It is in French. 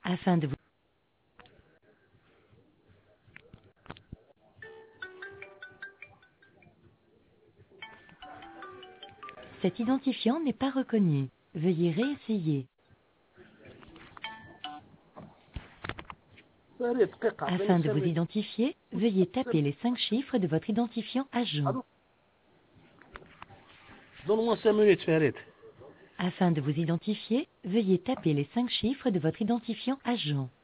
Afin de vous... Cet identifiant n'est pas reconnu. Veuillez réessayer. Afin de vous identifier, veuillez taper les 5 chiffres de votre identifiant agent. Donne-moi 5 minutes, Farid. Afin de vous identifier, veuillez taper les 5 chiffres de votre identifiant agent.